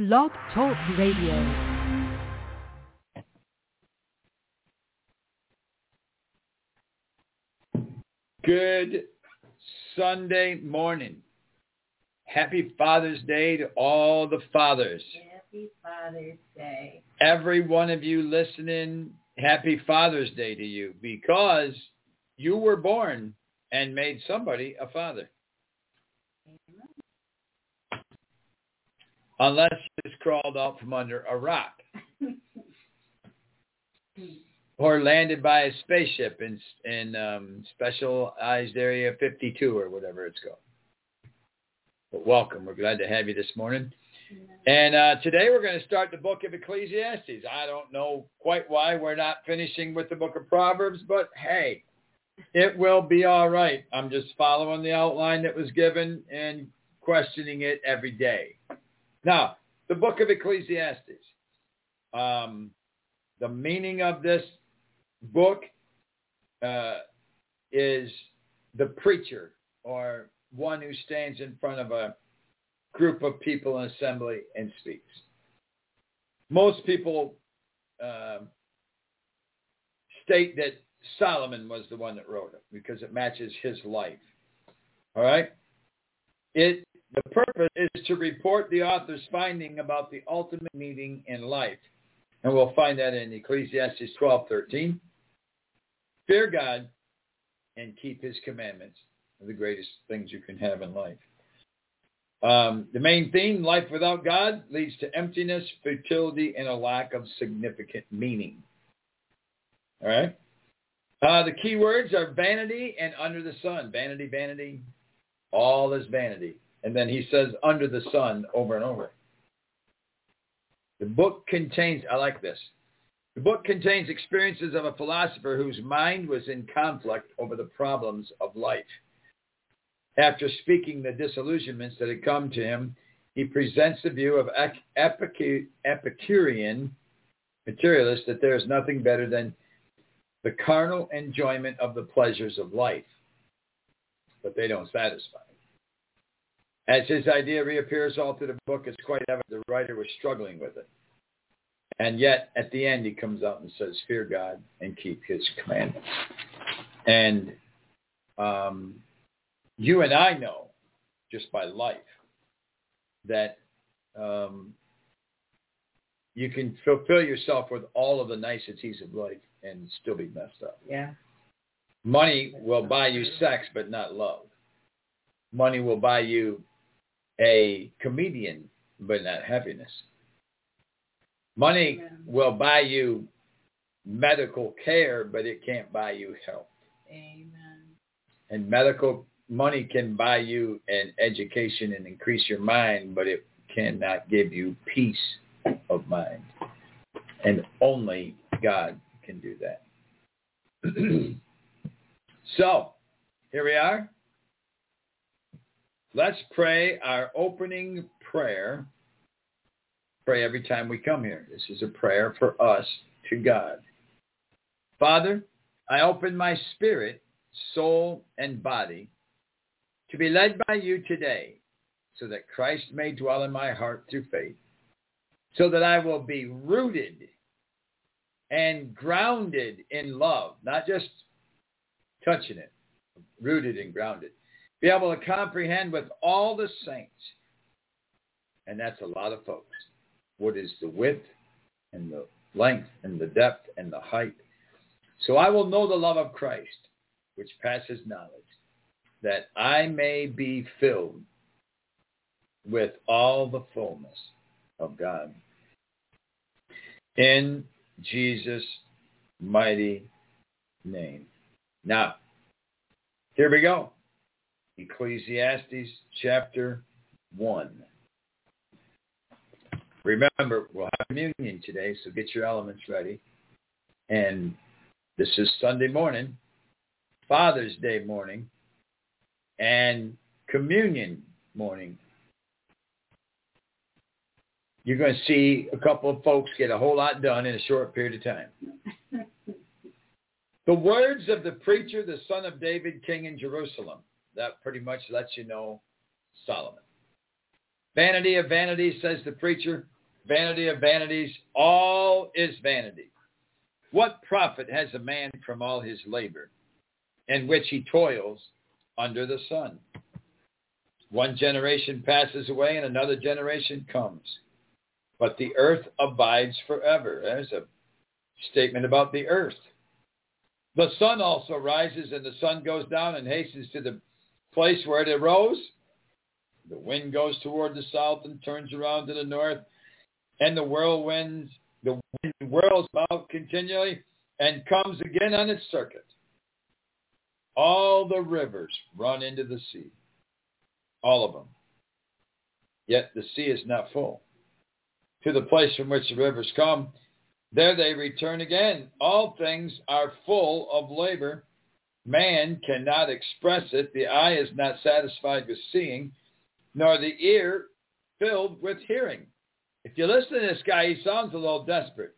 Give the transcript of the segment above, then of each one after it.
Blog Talk Radio. Good Sunday morning. Happy Father's Day to all the fathers. Happy Father's Day. Every one of you listening, happy Father's Day to you, because you were born and made somebody a father. Amen. Unless you just crawled out from under a rock. Or landed by a spaceship in Specialized Area 52 or whatever it's called. But welcome. We're glad to have you this morning. And today we're going to start the book of Ecclesiastes. I don't know quite why we're not finishing with the book of Proverbs, but hey, it will be all right. I'm just following the outline that was given and questioning it every day. Now, the book of Ecclesiastes. The meaning of this book is the preacher, or one who stands in front of a group of people in assembly and speaks. Most people state that Solomon was the one that wrote it because it matches his life. All right? The purpose is to report the author's finding about the ultimate meaning in life. And we'll find that in Ecclesiastes 12:13. Fear God and keep his commandments are the greatest things you can have in life. The main theme, life without God, leads to emptiness, futility, and a lack of significant meaning. All right? The key words are vanity and under the sun. Vanity, vanity, all is vanity. And then he says under the sun over and over. The book contains, I like this, the book contains experiences of a philosopher whose mind was in conflict over the problems of life. After speaking the disillusionments that had come to him, he presents the view of Epicurean materialists that there is nothing better than the carnal enjoyment of the pleasures of life, but they don't satisfy. As his idea reappears all through the book, it's quite evident the writer was struggling with it. And yet, at the end, he comes out and says, fear God and keep his commandments. And you and I know, just by life, that you can fulfill yourself with all of the niceties of life and still be messed up. Yeah. Money will buy you sex, but not love. Money will buy you a comedian, but not happiness. Money will buy you medical care, but it can't buy you health. Amen. And medical money can buy you an education and increase your mind, but it cannot give you peace of mind. And only God can do that. So, here we are. Let's pray our opening prayer. Pray every time we come here. This is a prayer for us to God. Father, I open my spirit, soul, and body to be led by you today, so that Christ may dwell in my heart through faith, so that I will be rooted and grounded in love, not just touching it, rooted and grounded. Be able to comprehend with all the saints, and that's a lot of folks, what is the width and the length and the depth and the height. So I will know the love of Christ, which passes knowledge, that I may be filled with all the fullness of God. In Jesus' mighty name. Now, here we go. Ecclesiastes chapter 1. Remember, we'll have communion today, so get your elements ready. And this is Sunday morning, Father's Day morning, and communion morning. You're going to see a couple of folks get a whole lot done in a short period of time. The words of the preacher, the son of David, king in Jerusalem. That pretty much lets you know Solomon. Vanity of vanities, says the preacher. Vanity of vanities, all is vanity. What profit has a man from all his labor, in which he toils under the sun? One generation passes away and another generation comes, but the earth abides forever. There's a statement about the earth. The sun also rises and the sun goes down and hastens to the place where it arose. The wind goes toward the south and turns around to the north, and the wind whirls about continually and comes again on its circuit. All the rivers run into the sea, all of them. Yet the sea is not full. To the place from which the rivers come, there they return again. All things are full of labor. Man cannot express it. The eye is not satisfied with seeing, nor the ear filled with hearing. If you listen to this guy, he sounds a little desperate.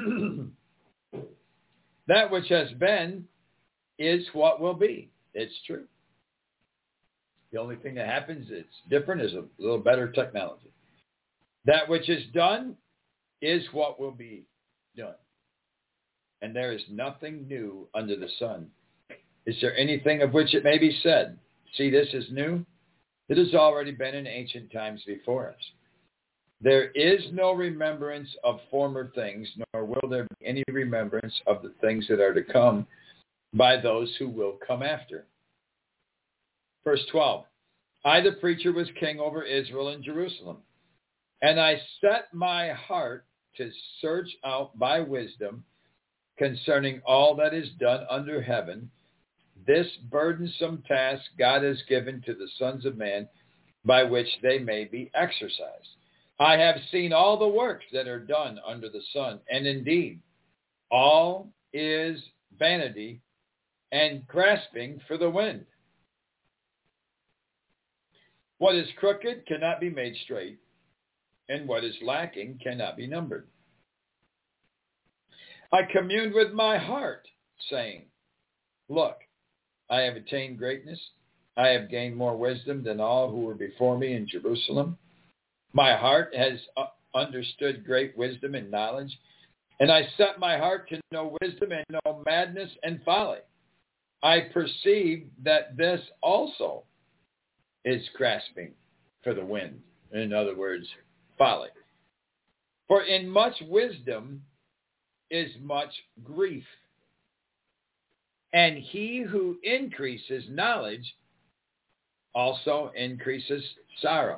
That which has been is what will be. It's true. The only thing that happens that's different is a little better technology. That which is done is what will be done. And there is nothing new under the sun. Is there anything of which it may be said, see, this is new? It has already been in ancient times before us. There is no remembrance of former things, nor will there be any remembrance of the things that are to come by those who will come after. Verse 12, I, the preacher, was king over Israel and Jerusalem, and I set my heart to search out by wisdom concerning all that is done under heaven, this burdensome task God has given to the sons of man, by which they may be exercised. I have seen all the works that are done under the sun, and indeed, all is vanity and grasping for the wind. What is crooked cannot be made straight, and what is lacking cannot be numbered. I communed with my heart, saying, look, I have attained greatness. I have gained more wisdom than all who were before me in Jerusalem. My heart has understood great wisdom and knowledge, and I set my heart to know wisdom and know madness and folly. I perceive that this also is grasping for the wind. In other words, folly. For in much wisdom is much grief, and he who increases knowledge also increases sorrow.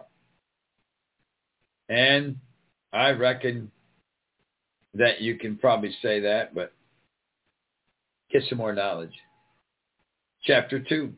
And I reckon that you can probably say that, but get some more knowledge. Chapter 2.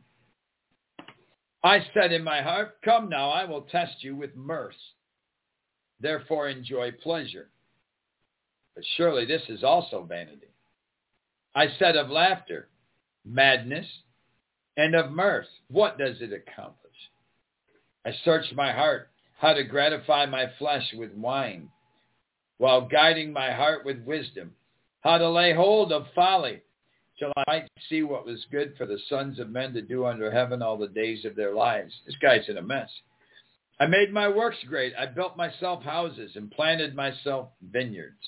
I said in my heart, come now, I will test you with mirth. Therefore enjoy pleasure. But surely this is also vanity. I said of laughter, madness, and of mirth, what does it accomplish? I searched my heart, how to gratify my flesh with wine, while guiding my heart with wisdom, how to lay hold of folly, till I might see what was good for the sons of men to do under heaven all the days of their lives. This guy's in a mess. I made my works great. I built myself houses and planted myself vineyards.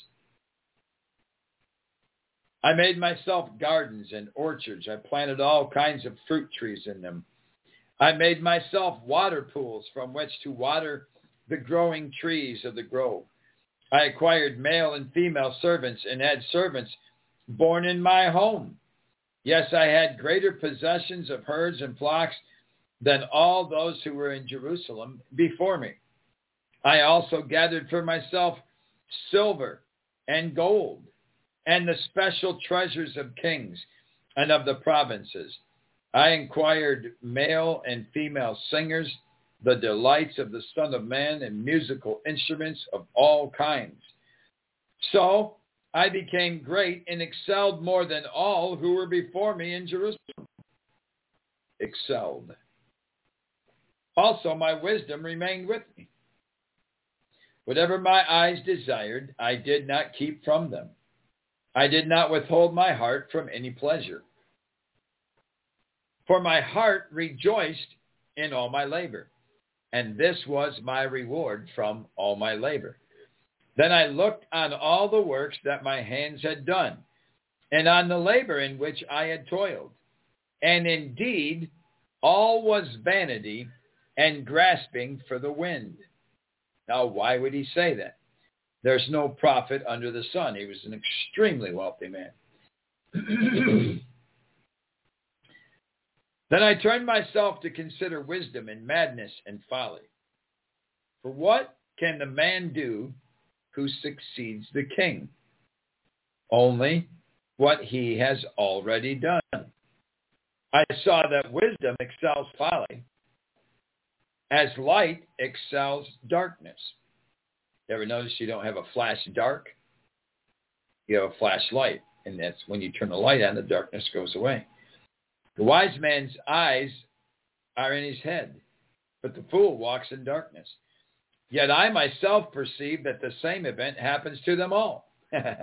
I made myself gardens and orchards. I planted all kinds of fruit trees in them. I made myself water pools from which to water the growing trees of the grove. I acquired male and female servants and had servants born in my home. Yes, I had greater possessions of herds and flocks than all those who were in Jerusalem before me. I also gathered for myself silver and gold and the special treasures of kings and of the provinces. I inquired male and female singers, the delights of the Son of Man, and musical instruments of all kinds. So I became great and excelled more than all who were before me in Jerusalem. Excelled. Also my wisdom remained with me. Whatever my eyes desired, I did not keep from them. I did not withhold my heart from any pleasure. For my heart rejoiced in all my labor, and this was my reward from all my labor. Then I looked on all the works that my hands had done, and on the labor in which I had toiled. And indeed, all was vanity and grasping for the wind. Now, why would he say that? There's no profit under the sun. He was an extremely wealthy man. Then I turned myself to consider wisdom and madness and folly. For what can the man do who succeeds the king? Only what he has already done. I saw that wisdom excels folly, as light excels darkness. You ever notice you don't have a flash dark? You have a flashlight, and that's when you turn the light on, the darkness goes away. The wise man's eyes are in his head, but the fool walks in darkness. Yet I myself perceive that the same event happens to them all.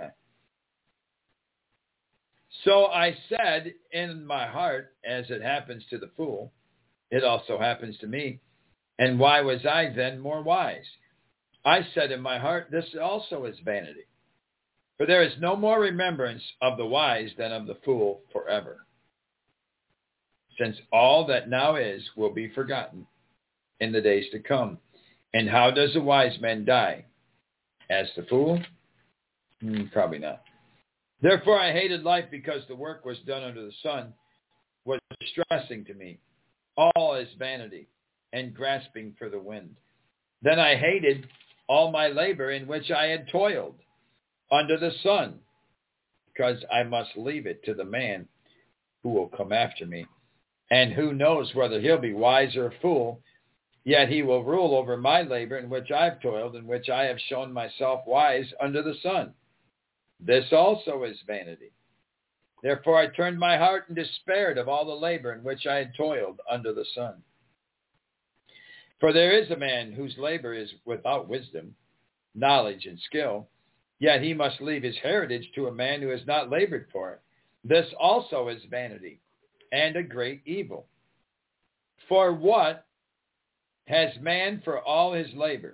So I said in my heart, as it happens to the fool, it also happens to me. And why was I then more wise? I said in my heart, this also is vanity. For there is no more remembrance of the wise than of the fool forever. Since all that now is will be forgotten in the days to come. And how does a wise man die? As the fool? Probably not. Therefore I hated life, because the work was done under the sun was distressing to me. All is vanity and grasping for the wind. Then I hated all my labor in which I had toiled under the sun, because I must leave it to the man who will come after me. And who knows whether he'll be wise or a fool, yet he will rule over my labor in which I've toiled, in which I have shown myself wise under the sun. This also is vanity. Therefore I turned my heart and despaired of all the labor in which I had toiled under the sun. For there is a man whose labor is without wisdom, knowledge, and skill, yet he must leave his heritage to a man who has not labored for it. This also is vanity and a great evil. For what has man for all his labor,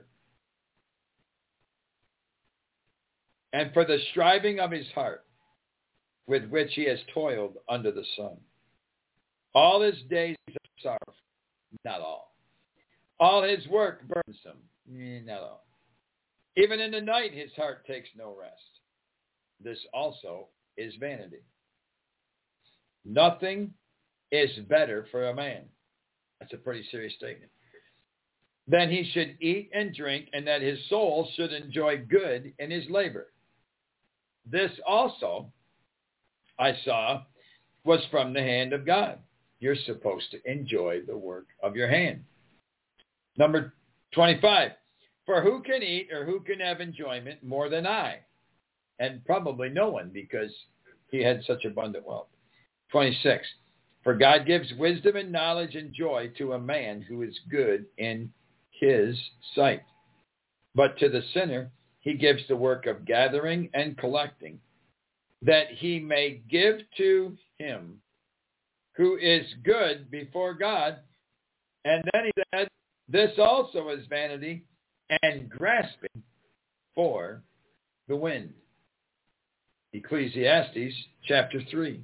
and for the striving of his heart, with which he has toiled under the sun? All his days are sorrowful, not all. All his work burdensome, not all. Even in the night his heart takes no rest. This also is vanity. Nothing is better for a man. That's a pretty serious statement. Then he should eat and drink, and that his soul should enjoy good in his labor. This also, I saw, was from the hand of God. You're supposed to enjoy the work of your hand. Number 25, for who can eat or who can have enjoyment more than I? And probably no one, because he had such abundant wealth. 26, for God gives wisdom and knowledge and joy to a man who is good in his sight. But to the sinner he gives the work of gathering and collecting, that he may give to him who is good before God. And then he said, this also is vanity and grasping for the wind. Ecclesiastes chapter 3.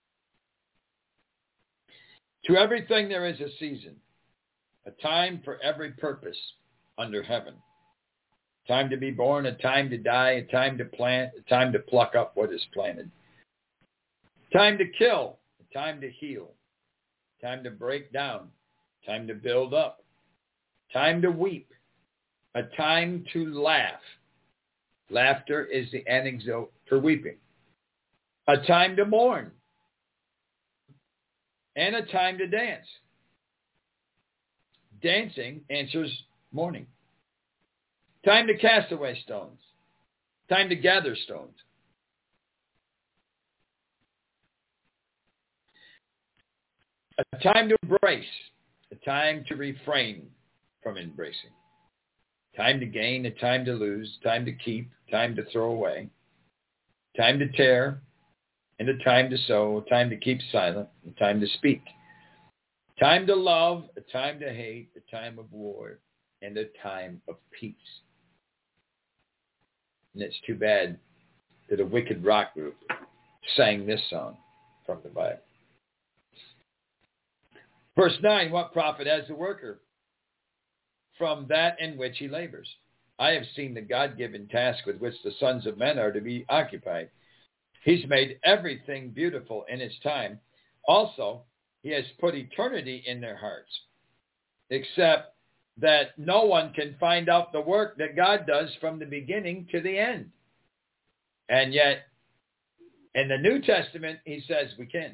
To everything there is a season, a time for every purpose under heaven. A time to be born, a time to die, a time to plant, a time to pluck up what is planted. A time to kill, a time to heal, a time to break down, a time to build up, a time to weep, a time to laugh. Laughter is the antidote for weeping. A time to mourn, and a time to dance. Dancing answers mourning. Time to cast away stones. Time to gather stones. A time to embrace. A time to refrain from embracing. Time to gain, a time to lose, time to keep, time to throw away. Time to tear, and a time to sow, a time to keep silent, a time to speak. Time to love, a time to hate, a time of war, and a time of peace. And it's too bad that a wicked rock group sang this song from the Bible. Verse 9, what profit has the worker from that in which he labors? I have seen the God-given task with which the sons of men are to be occupied. He's made everything beautiful in its time. Also, he has put eternity in their hearts, except that no one can find out the work that God does from the beginning to the end. And yet, in the New Testament, he says we can.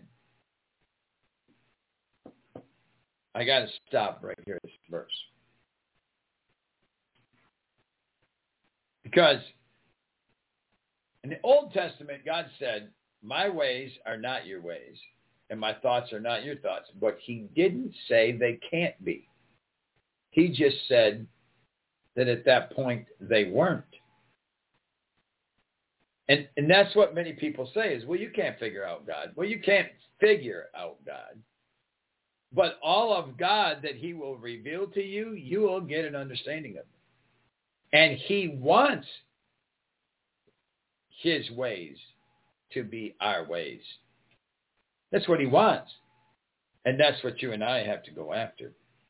I got to stop right here, this verse. Because in the Old Testament, God said, my ways are not your ways, and my thoughts are not your thoughts. But he didn't say they can't be. He just said that at that point they weren't. And that's what many people say is, well, you can't figure out God. Well, you can't figure out God. But all of God that he will reveal to you, you will get an understanding of it. And he wants his ways to be our ways. That's what he wants. And that's what you and I have to go after.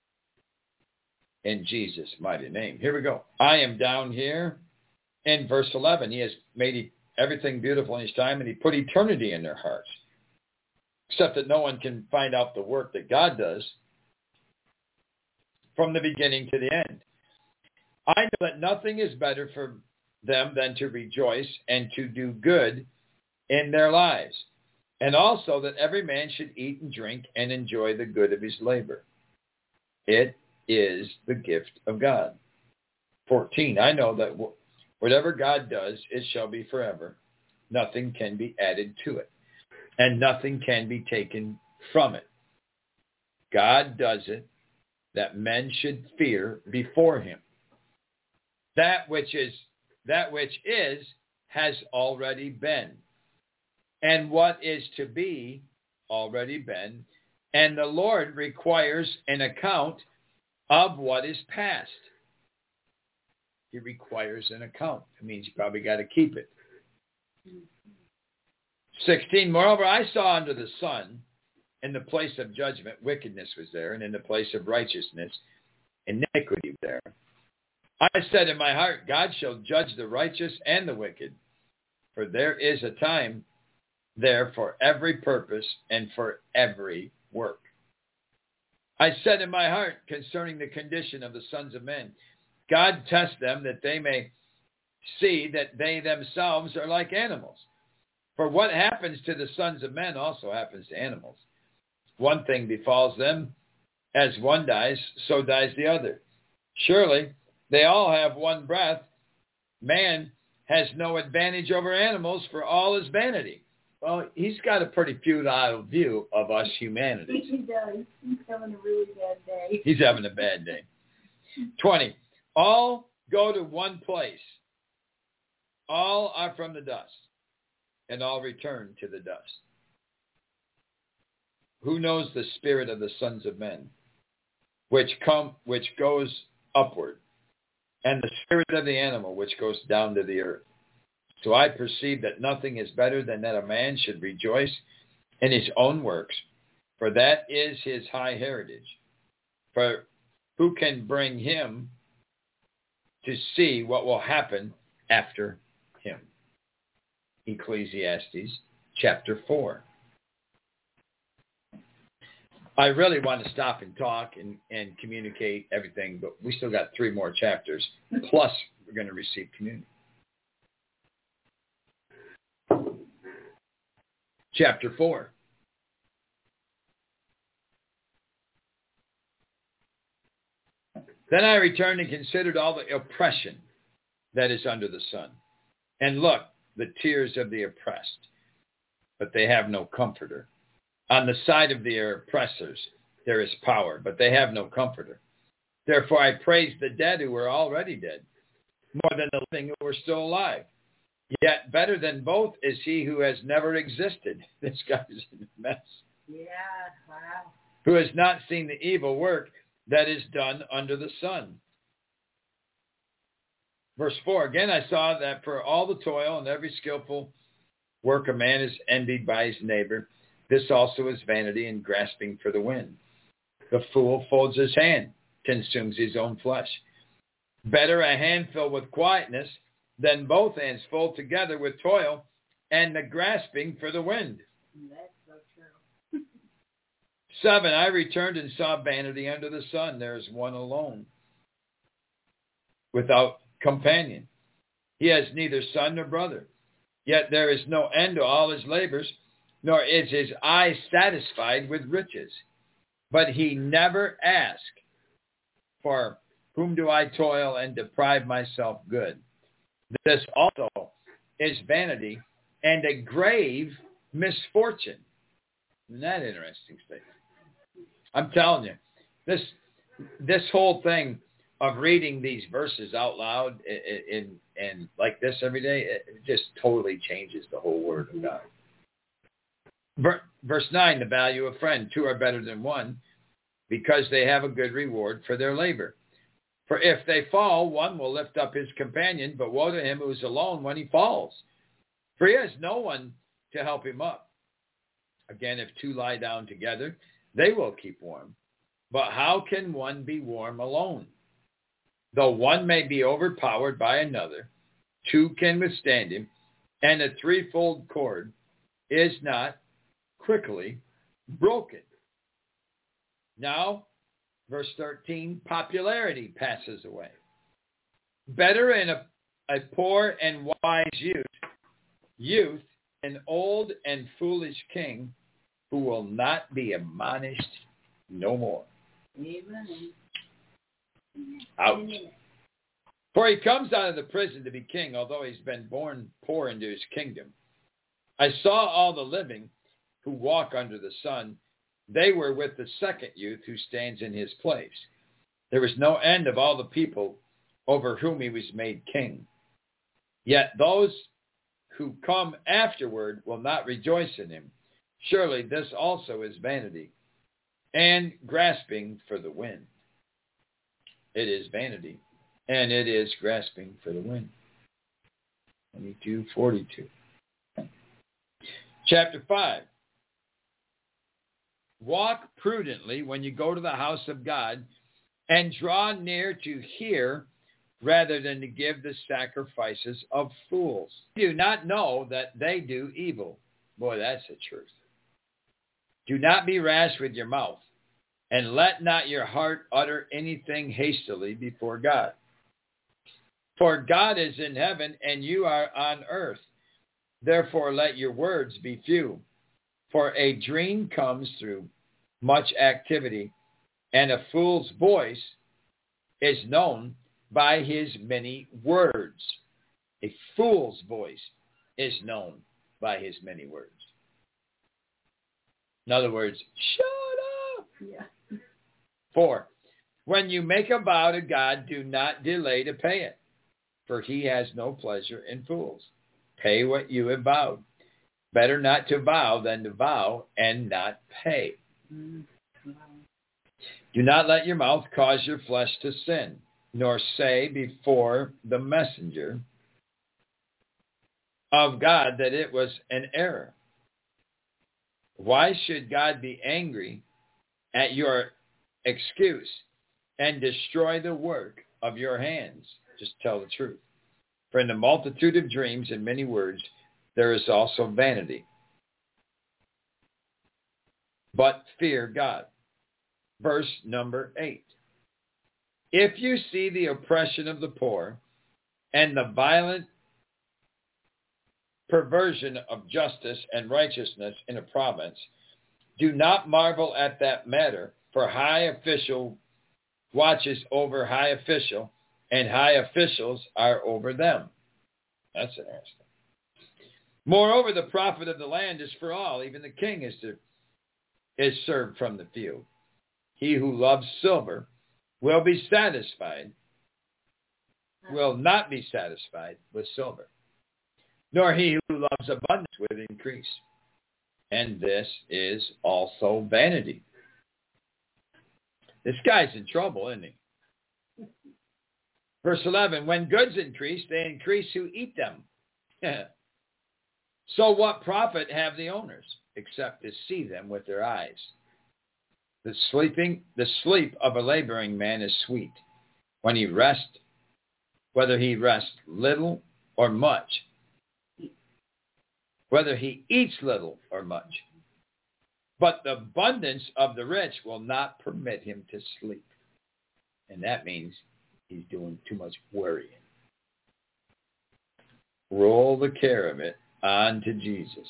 In Jesus' mighty name. Here we go. I am down here in verse 11. He has made everything beautiful in his time, and he put eternity in their hearts. Except that no one can find out the work that God does from the beginning to the end. I know that nothing is better for them than to rejoice and to do good in their lives, and also that every man should eat and drink and enjoy the good of his labor. It is the gift of God. 14, I know that whatever God does, it shall be forever. Nothing can be added to it, and nothing can be taken from it. God does it that men should fear before him. That which is has already been, and what is to be already been, and the Lord requires an account of what is past. He requires an account. It means you probably got to keep it. 16, moreover, I saw under the sun, in the place of judgment, wickedness was there, and in the place of righteousness, iniquity was there. I said in my heart, God shall judge the righteous and the wicked, for there is a time there for every purpose and for every work. I said in my heart concerning the condition of the sons of men, God tests them that they may see that they themselves are like animals. For what happens to the sons of men also happens to animals. One thing befalls them, as one dies, so dies the other. Surely they all have one breath. Man has no advantage over animals, for all is vanity. Well, he's got a pretty futile view of us humanity. He does. He's having a really bad day. He's having a bad day. 20. All go to one place. All are from the dust, and all return to the dust. Who knows the spirit of the sons of men, which goes upward, and the spirit of the animal which goes down to the earth? So I perceive that nothing is better than that a man should rejoice in his own works, for that is his high heritage. For who can bring him to see what will happen after him? Ecclesiastes chapter 4. I really want to stop and talk and communicate everything, but we still got 3 more chapters, plus we're going to receive communion. Chapter 4. Then I returned and considered all the oppression that is under the sun. And look, the tears of the oppressed, but they have no comforter. On the side of the oppressors there is power, but they have no comforter. Therefore I praise the dead who were already dead, more than the living who are still alive. Yet better than both is he who has never existed. This guy's a mess. Yeah, wow. who has not seen the evil work that is done under the sun. Verse 4, again I saw that for all the toil and every skillful work a man is envied by his neighbor. This also is vanity and grasping for the wind. The fool folds his hand, consumes his own flesh. Better a handful with quietness than both hands full together with toil and the grasping for the wind. That's so true. 7, I returned and saw vanity under the sun. There is one alone, without companion. He has neither son nor brother. Yet there is no end to all his labors, nor is his eye satisfied with riches. But he never asks, for whom do I toil and deprive myself good? This also is vanity and a grave misfortune. Isn't that interesting statement? I'm telling you, this whole thing of reading these verses out loud and like this every day, it just totally changes the whole Word of God. Verse 9, the value of friend. 2 are better than 1 because they have a good reward for their labor. For if they fall, one will lift up his companion, but woe to him who is alone when he falls. For he has no one to help him up. Again, if 2 lie down together, they will keep warm. But how can one be warm alone? Though one may be overpowered by another, 2 can withstand him, and a threefold cord is not quickly broken. Now, verse 13, popularity passes away. Better in a poor and wise youth, an old and foolish king who will not be admonished no more. Amen. Ouch. For he comes out of the prison to be king, although he's been born poor into his kingdom. I saw all the living who walk under the sun. They were with the second youth who stands in his place. There was no end of all the people over whom he was made king. Yet those who come afterward will not rejoice in him. Surely this also is vanity and grasping for the wind. It is vanity, and it is grasping for the wind. 22:42. Chapter 5. Walk prudently when you go to the house of God, and draw near to hear rather than to give the sacrifices of fools. Do not know that they do evil. Boy, that's the truth. Do not be rash with your mouth, and let not your heart utter anything hastily before God. For God is in heaven, and you are on earth. Therefore let your words be few. For a dream comes through much activity, and a fool's voice is known by his many words. A fool's voice is known by his many words. In other words, shut up. Yeah. 4, when you make a vow to God, do not delay to pay it, for he has no pleasure in fools. Pay what you have vowed. Better not to vow than to vow and not pay. Wow. Do not let your mouth cause your flesh to sin, nor say before the messenger of God that it was an error. Why should God be angry at your excuse and destroy the work of your hands? Just tell the truth. For in the multitude of dreams and many words, there is also vanity. But fear God. Verse number 8. If you see the oppression of the poor and the violent perversion of justice and righteousness in a province, do not marvel at that matter, for high official watches over high official, and high officials are over them. That's interesting. Moreover, the profit of the land is for all. Even the king is served from the field. He who loves silver will be satisfied, will not be satisfied with silver, nor he who loves abundance with increase. And this is also vanity. This guy's in trouble, isn't he? Verse 11, when goods increase, they increase who eat them. So what profit have the owners, except to see them with their eyes? The sleep of a laboring man is sweet, when he rests, whether he rests little or much, whether he eats little or much. But the abundance of the rich will not permit him to sleep. And that means he's doing too much worrying. Roll the care of it on to Jesus.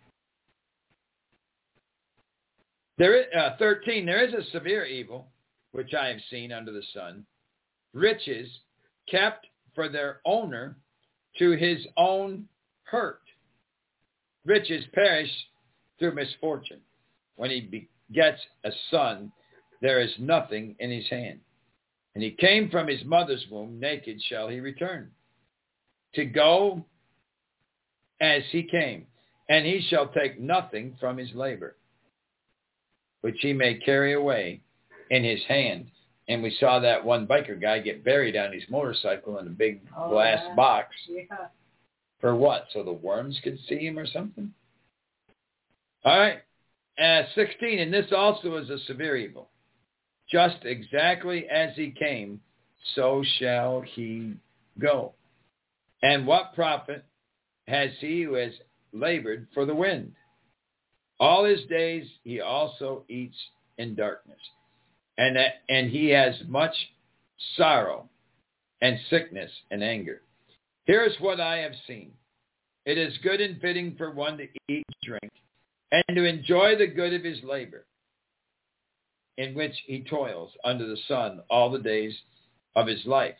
13, there is a severe evil, which I have seen under the sun. Riches kept for their owner to his own hurt. Riches perish through misfortune. When he begets a son, there is nothing in his hand. And he came from his mother's womb, naked shall he return, to go as he came, and he shall take nothing from his labor, which he may carry away in his hand. And we saw that one biker guy get buried on his motorcycle in a big glass box. Yeah. For what? So the worms could see him or something? All right. 16, and this also is a severe evil. Just exactly as he came, so shall he go. And what profit has he who has labored for the wind? All his days he also eats in darkness, and he has much sorrow and sickness and anger. Here's what I have seen. It is good and fitting for one to eat and drink, and to enjoy the good of his labor, in which he toils under the sun all the days of his life,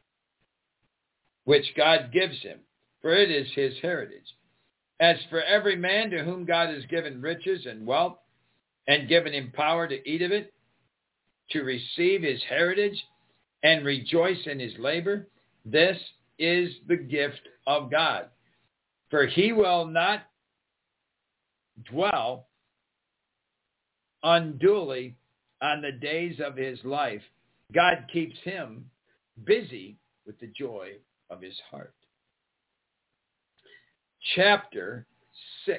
which God gives him, for it is his heritage. As for every man to whom God has given riches and wealth, and given him power to eat of it, to receive his heritage, and rejoice in his labor, this is the gift of God. For he will not dwell unduly on the days of his life. God keeps him busy with the joy of his heart. Chapter 6.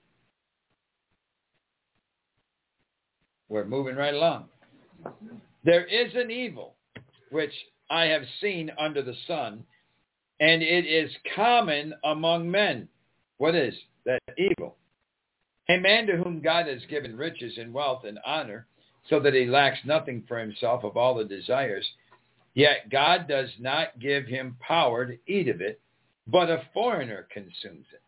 We're moving right along. There is an evil which I have seen under the sun, and it is common among men. What is that evil? A man to whom God has given riches and wealth and honor, so that he lacks nothing for himself of all the desires, yet God does not give him power to eat of it, but a foreigner consumes it.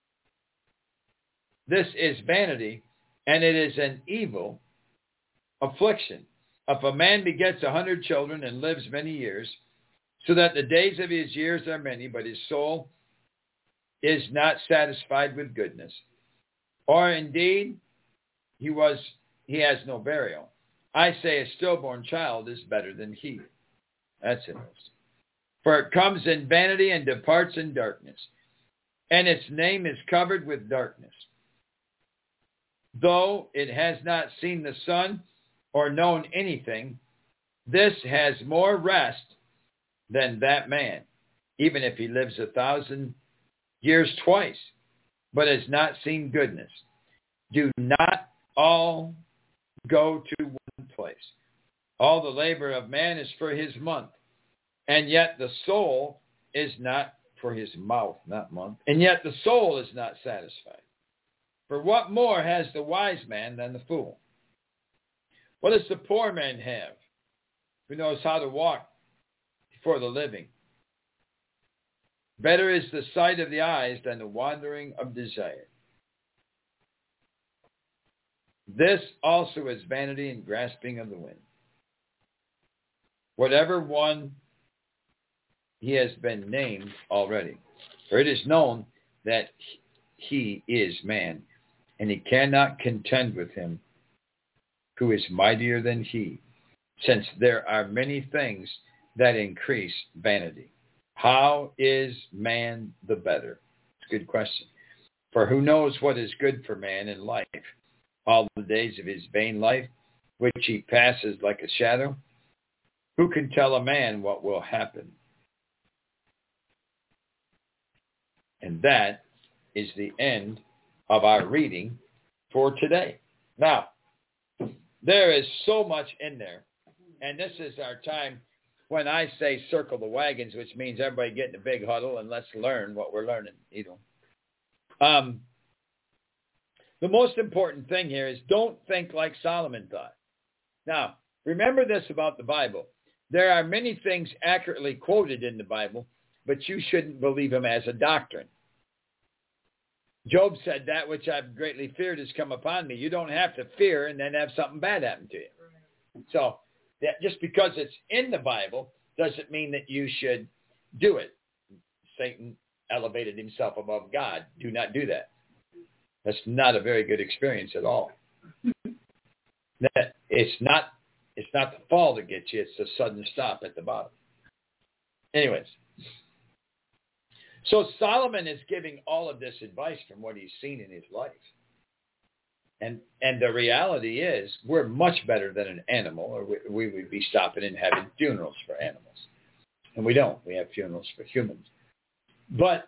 This is vanity, and it is an evil affliction. If a man begets 100 children and lives many years, so that the days of his years are many, but his soul is not satisfied with goodness, or indeed he has no burial, I say a stillborn child is better than he. That's interesting. For it comes in vanity and departs in darkness, and its name is covered with darkness. Though it has not seen the sun or known anything, this has more rest than that man, even if he lives 1,000 years twice, but has not seen goodness. Do not all go to one place. All the labor of man is for his month, and yet the soul is not for his mouth, not month, and yet the soul is not satisfied. For what more has the wise man than the fool? What does the poor man have, who knows how to walk before the living? Better is the sight of the eyes than the wandering of desire. This also is vanity and grasping of the wind. Whatever one he has been named already, for it is known that he is man, and he cannot contend with him who is mightier than he, since there are many things that increase vanity. How is man the better? It's a good question. For who knows what is good for man in life? All the days of his vain life, which he passes like a shadow? Who can tell a man what will happen? And that is the end of our reading for today. Now, there is so much in there. And this is our time when I say circle the wagons, which means everybody get in a big huddle and let's learn what we're learning. The most important thing here is don't think like Solomon thought. Now, remember this about the Bible. There are many things accurately quoted in the Bible, but you shouldn't believe them as a doctrine. Job said, that which I've greatly feared has come upon me. You don't have to fear and then have something bad happen to you. So that just because it's in the Bible doesn't mean that you should do it. Satan elevated himself above God. Do not do that. That's not a very good experience at all. It's not the fall that gets you. It's the sudden stop at the bottom. Anyways. So Solomon is giving all of this advice from what he's seen in his life. And the reality is we're much better than an animal, or we would be stopping and having funerals for animals. And we don't. We have funerals for humans. But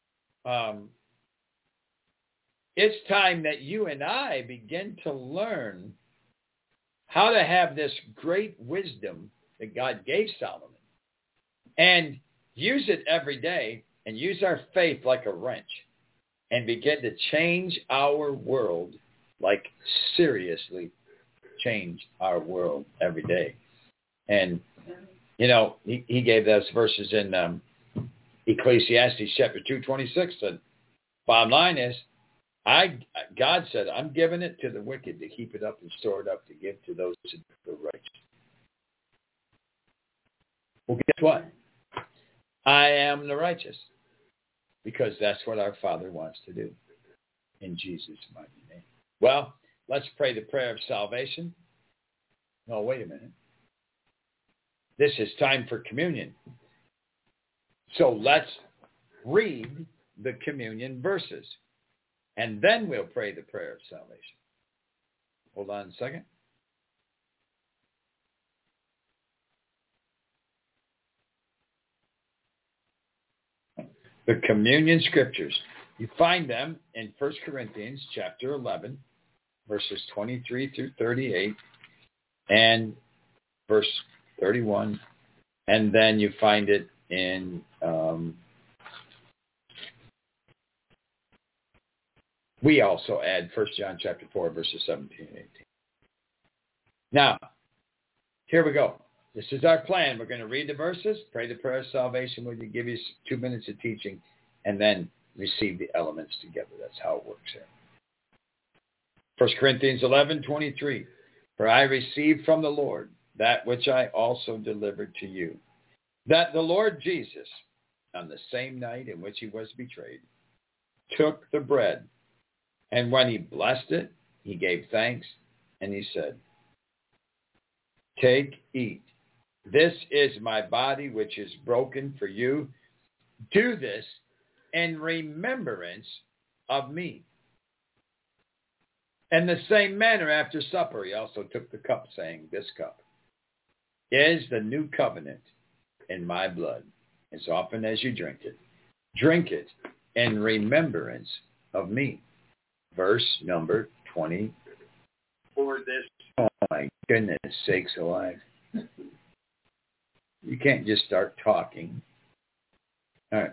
it's time that you and I begin to learn how to have this great wisdom that God gave Solomon and use it every day. And use our faith like a wrench and begin to change our world, like seriously change our world every day. And, you know, he gave those verses in Ecclesiastes chapter 2:26. The bottom line is, God said, I'm giving it to the wicked to keep it up and store it up to give to those who are righteous. Well, guess what? I am the righteous. Because that's what our Father wants to do. In Jesus' mighty name. Well, let's pray the prayer of salvation. No, wait a minute. This is time for communion. So let's read the communion verses. And then we'll pray the prayer of salvation. Hold on a second. The communion scriptures. You find them in 1 Corinthians chapter 11, verses 23 through 38, and verse 31. And then you find it in, we also add 1 John chapter 4, verses 17 and 18. Now, here we go. This is our plan. We're going to read the verses, pray the prayer of salvation. We're going to give you 2 minutes of teaching, and then receive the elements together. That's how it works here. 1 Corinthians 11:23. For I received from the Lord that which I also delivered to you, that the Lord Jesus, on the same night in which he was betrayed, took the bread, and when he blessed it, he gave thanks, and he said, Take, eat. This is my body, which is broken for you. Do this in remembrance of me. In the same manner, after supper, he also took the cup, saying, This cup is the new covenant in my blood. As often as you drink it in remembrance of me. Verse number 20. For this, oh my goodness sakes alive. You can't just start talking. All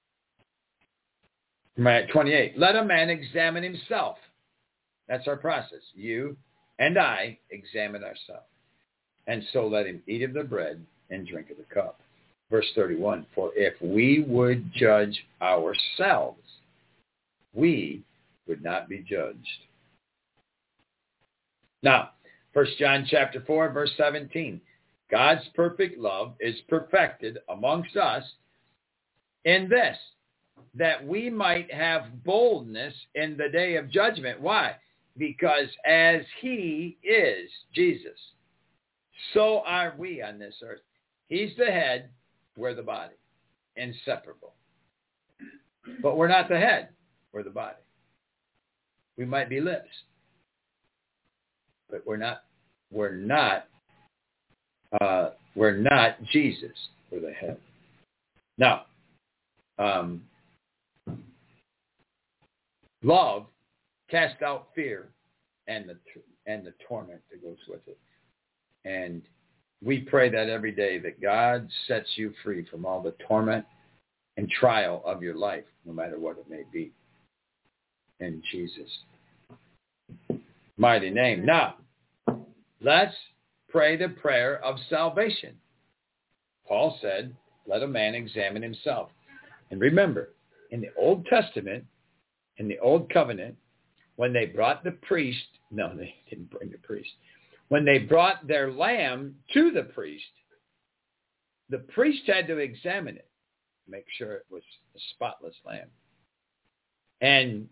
right. 28. Let a man examine himself. That's our process. You and I examine ourselves. And so let him eat of the bread and drink of the cup. Verse 31. For if we would judge ourselves, we would not be judged. Now, 1 John chapter 4, verse 17. God's perfect love is perfected amongst us in this, that we might have boldness in the day of judgment. Why? Because as he is, Jesus, so are we on this earth. He's the head, we're the body. Inseparable. But we're not the head, we're the body. We might be lips, but we're not were not Jesus were the head. Now, love casts out fear and the torment that goes with it. And we pray that every day that God sets you free from all the torment and trial of your life, no matter what it may be. In Jesus' mighty name. Now, let's pray the prayer of salvation. Paul said, let a man examine himself. And remember, in the Old Testament, in the Old Covenant, when they brought the priest, no, they didn't bring the priest. When they brought their lamb to the priest had to examine it, make sure it was a spotless lamb. And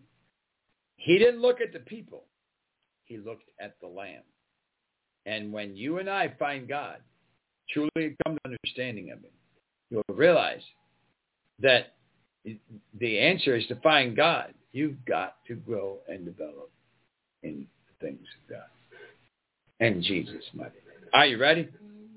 he didn't look at the people. He looked at the lamb. And when you and I find God, truly come to understanding of him, you'll realize that the answer is to find God. You've got to grow and develop in the things of God. And Jesus, mighty name. Are you ready?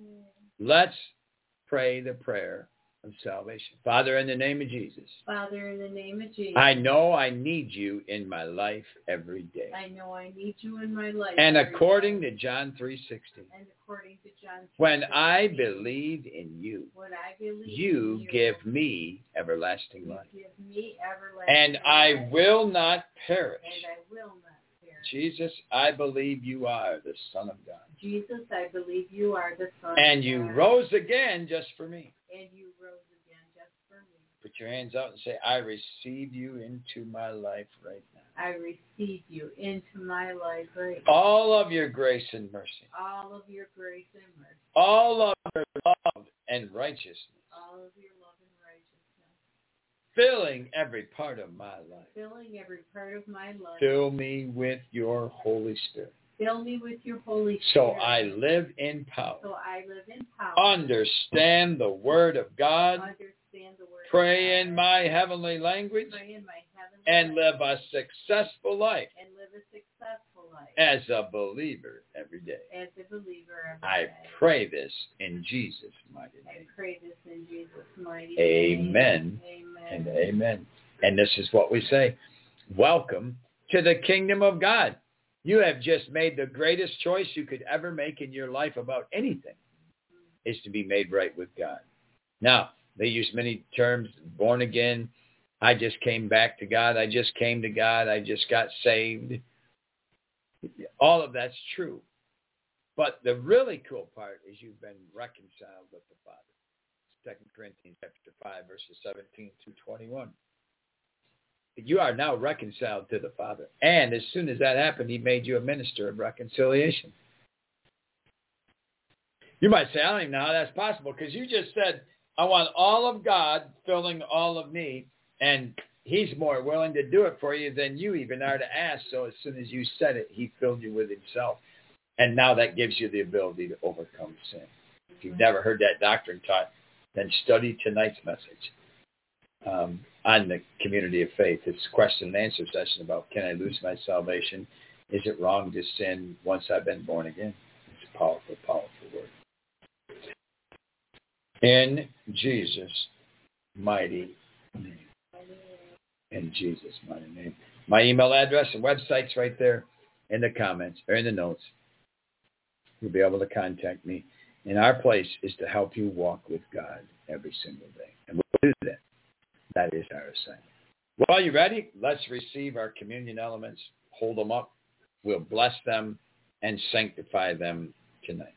Let's pray the prayer of salvation. Father, in the name of Jesus. Father, in the name of Jesus. I know I need you in my life every day. I know I need you in my life. And according to John 3:16. And according to John 3:16. When I believe in you. When I believe you in you. give me everlasting life. You give me everlasting and life. I will not perish. And I will not perish. Jesus, I believe you are the Son of God. Jesus, I believe you are the Son of God. And you rose again just for me. And you rose again just for me. Put your hands out and say, I receive you into my life right now. I receive you into my life right now. All of your grace and mercy. All of your grace and mercy. All of your love and righteousness. All of your love and righteousness. Filling every part of my life. Filling every part of my life. Fill me with your Holy Spirit. Fill me with your Holy Spirit. So I live in power. So I live in power. Understand the Word of God. Understand the Word Pray of God. in my heavenly language. Pray in my heavenly and language. live a successful life. And live a successful life. As a believer every day. As a believer every I day. pray this in Jesus' mighty name. I pray this in Jesus' mighty Amen. name. Amen. And amen. And this is what we say. Welcome to the kingdom of God. You have just made the greatest choice you could ever make in your life about anything, is to be made right with God. Now, they use many terms, born again. I just came back to God. I just came to God. I just got saved. All of that's true. But the really cool part is you've been reconciled with the Father. 2 Corinthians chapter 5, verses 17 through 21. You are now reconciled to the Father. And as soon as that happened, he made you a minister of reconciliation. You might say, I don't even know how that's possible, because you just said, I want all of God filling all of me, and he's more willing to do it for you than you even are to ask. So as soon as you said it, he filled you with himself. And now that gives you the ability to overcome sin. If you've never heard that doctrine taught, then study tonight's message on the community of faith. It's a question and answer session about, can I lose my salvation? Is it wrong to sin once I've been born again? It's a powerful, powerful word. In Jesus' mighty name. In Jesus' mighty name. My email address and website's right there in the comments or in the notes. You'll be able to contact me. And our place is to help you walk with God every single day. And we'll do that. That is our assignment. Well, are you ready? Let's receive our communion elements. Hold them up. We'll bless them and sanctify them tonight.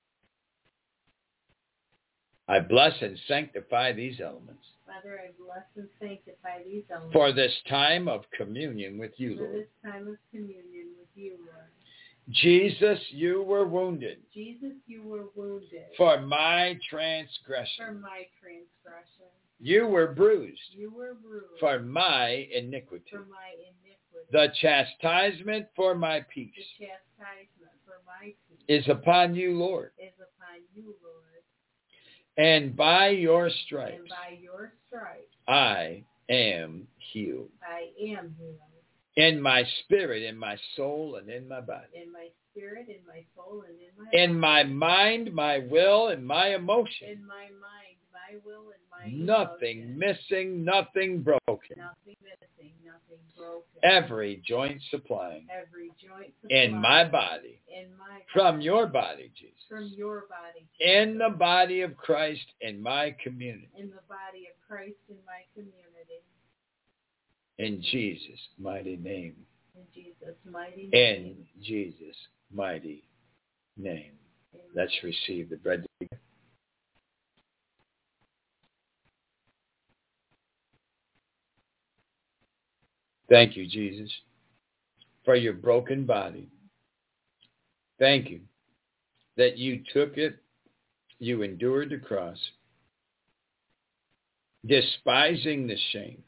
I bless and sanctify these elements. Father, I bless and sanctify these elements. For this time of communion with you, Lord. For this time of communion with you, Lord. Jesus, you were wounded. Jesus, you were wounded. For my transgression. For my transgression. You were bruised. You were bruised. For my iniquity. For my iniquity. The chastisement for my peace. The chastisement for my peace. Is upon you, Lord. Is upon you, Lord. And by your stripes. And by your stripes. I am healed. I am healed. In my spirit, in my soul, and in my body. In my spirit, in my soul, and in my In my mind, my will, and my emotion. In my mind, my will, and my nothing emotion. Missing, nothing broken. Nothing missing, nothing broken. Every joint supplying. Every joint supplying. In my body. In my body. From your body, Jesus. From your body, Jesus. In the body of Christ in my community. In the body of Christ in my community. In Jesus' mighty name. In Jesus' mighty name. In Jesus' mighty name. Amen. Let's receive the bread. Thank you, Jesus, for your broken body. Thank you that you took it, you endured the cross, despising the shame,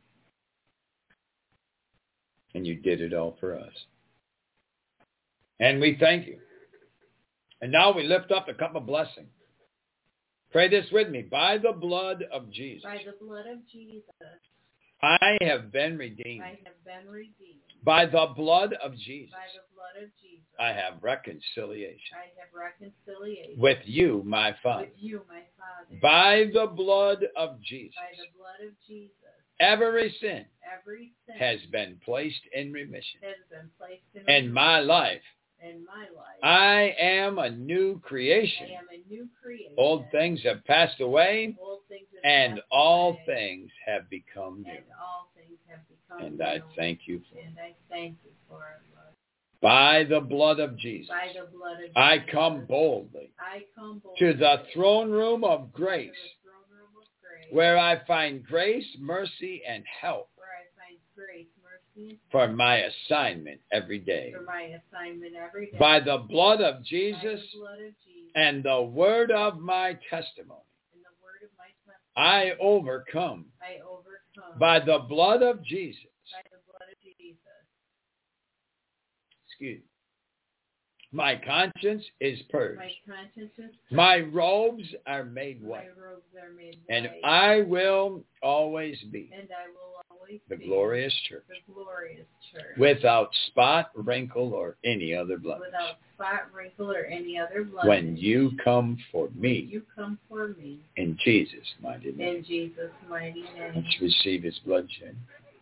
and you did it all for us. And we thank you. And now we lift up a cup of blessing. Pray this with me. By the blood of Jesus. By the blood of Jesus. I have been redeemed. I have been redeemed. By the blood of Jesus. By the blood of Jesus. I have reconciliation. I have reconciliation. With you, my Father. With you, my Father. By the blood of Jesus. By the blood of Jesus. Every sin has been placed in remission. Has been placed in remission. My life. In my life. I am a new creation. I am a new creation. Old things have passed away. Old things have and passed all away. things have become new. And all things have become and new. I thank you for it. And I thank you for it, Lord. By the blood of Jesus. By the blood of Jesus. I come boldly. I come boldly to the throne room of grace. To the throne room of grace. Where I find grace, mercy, and help. Where I find grace, mercy, and for my assignment every day. For my assignment every day. By the blood of Jesus. By the blood of Jesus. And the word of my testimony. And the word of my testimony. I overcome. I overcome. By the blood of Jesus. By the blood of Jesus. Excuse me. My conscience is purged. My conscience is purged. My robes are made white. My robes are made and white. I will always be. And I will always the be glorious church. The glorious church. Without spot, wrinkle, or any other blemish. Without spot, wrinkle, or any other blemish. When you come for me. When you come for me. In Jesus' mighty name. In Jesus' mighty name. Let's receive his bloodshed.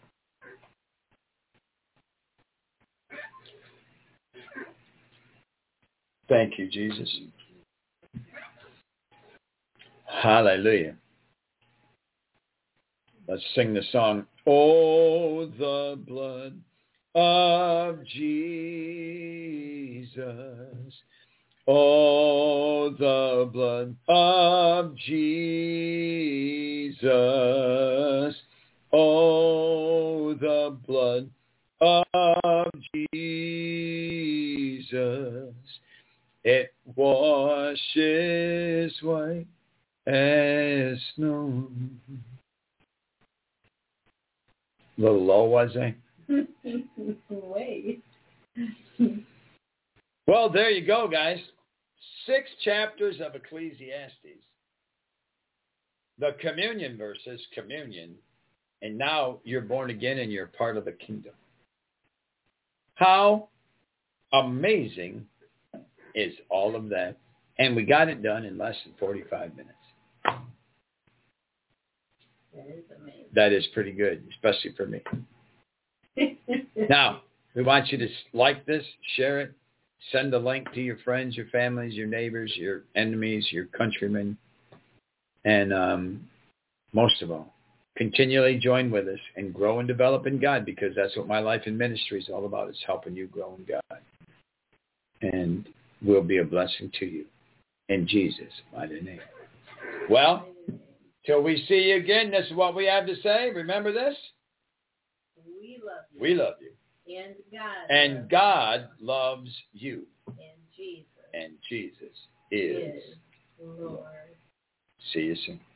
Thank you, Jesus. Hallelujah. Let's sing the song, Oh, the blood of Jesus. Oh, the blood of Jesus. Oh, the blood of Jesus. It washes white as snow. A little low, was I? Wait. Well, there you go, guys. 6 chapters of Ecclesiastes. The communion verses, communion. And now you're born again and you're part of the kingdom. How amazing is all of that? And we got it done in less than 45 minutes. That is amazing. That is pretty good, especially for me. Now, we want you to like this, share it, send the link to your friends, your families, your neighbors, your enemies, your countrymen. And most of all, continually join with us and grow and develop in God, because that's what my life and ministry is all about. It's helping you grow in God. And we'll be a blessing to you. In Jesus' mighty name. Well, till we see you again, this is what we have to say. Remember this? We love you. We love you. And God loves you. And Jesus. And Jesus is Lord. See you soon.